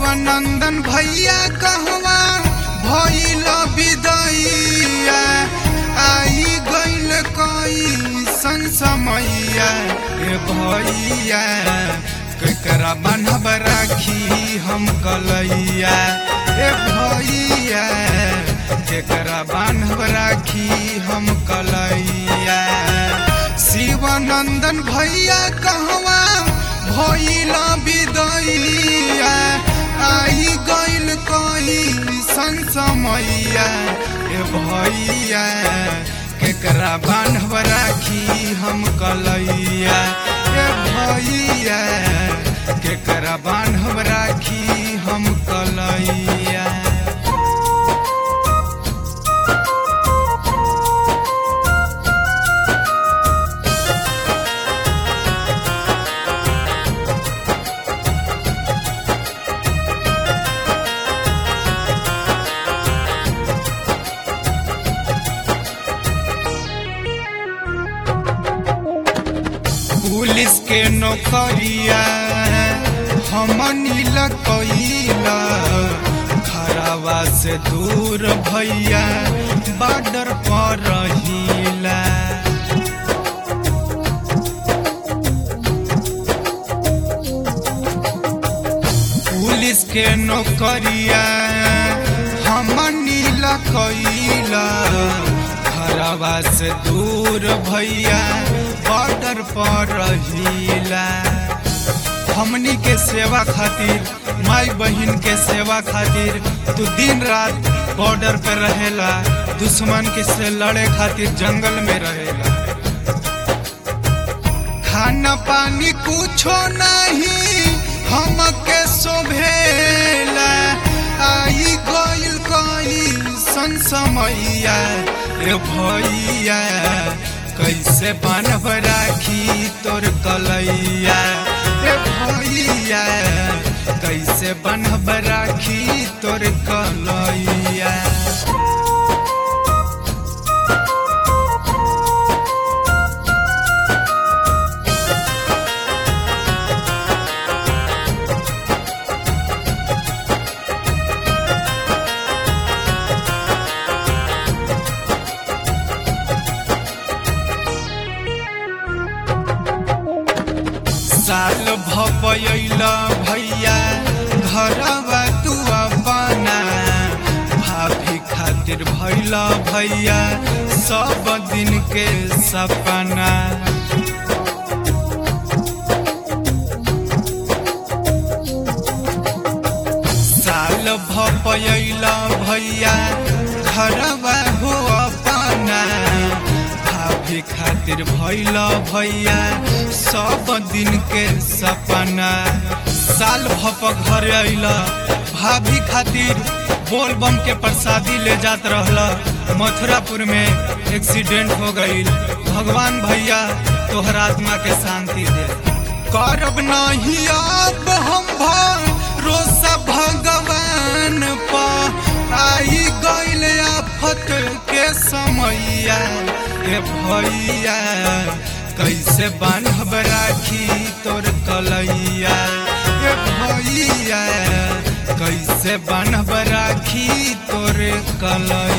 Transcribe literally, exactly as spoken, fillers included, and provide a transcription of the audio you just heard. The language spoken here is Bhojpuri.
शिवानंदन भैया कहवा भइल विदैया, आई गइल कई सन समैया। ए भैया केकरा बान्हब राखी हम कलैया, ए भैया केकरा बान्हब राखी हम कलैया। शिवानंदन भैया कहवा भइल विदैया, आई गइल कई सन समैया। ए भैया केकरा बान्हब राखी हम कलैया, ए भैया केकरा बान्हब राखी हम कलैया। पुलिस के नौकरिया हमनी लकैला, घरवा से दूर भैया बॉर्डर पर रहिला। पुलिस के नौकरिया हमनी लकैला, घरवा से दूर भैया बॉर्डर पर रहिला। हमनी के सेवा खातिर, माई बहिन के सेवा खातिर तू दिन रात बॉर्डर पर रहेला, दुश्मन के से लड़े खातिर जंगल में रहेला। खाना पानी कुछो नहीं हमके शोभेला, आई गइल कई सन समैया। ए भैया कैसे बान्हब राखी तोर कलैया, ए भैया कैसे बान्हब राखी तोर कलैया। साल भपैला भैया घरवा तू अपना, भाभी खातिर भैला भैया सब दिन के सपना। साल भपैला भैया घरवा हो अपना, भाभी खातिर भैला भैया सब दिन के सपना। साल भप घर अइला, भाभी खातिर बोल बम के प्रसादी ले जात रहला, मथुरापुर में एक्सीडेंट हो गईल। भगवान भैया तोहर आत्मा के शांति दे। करब नहीं अब हम भरोसा भगवान पा, आई गइल आफत के समैया। ए भैया कैसे बान्हब राखी तोर कलैया, ए भैया कैसे बान्हब राखी तोर कलैया।